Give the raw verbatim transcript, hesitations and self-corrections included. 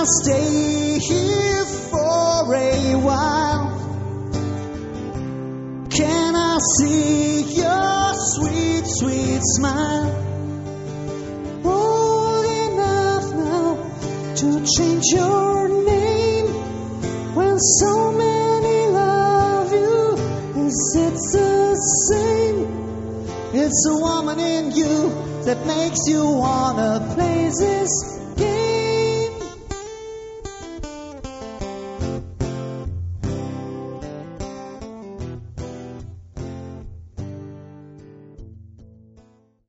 stay here for a while? Can I see your sweet, sweet smile? Old enough now to change your name when so many love you. Is it the same? It's a woman in you that makes you wanna places.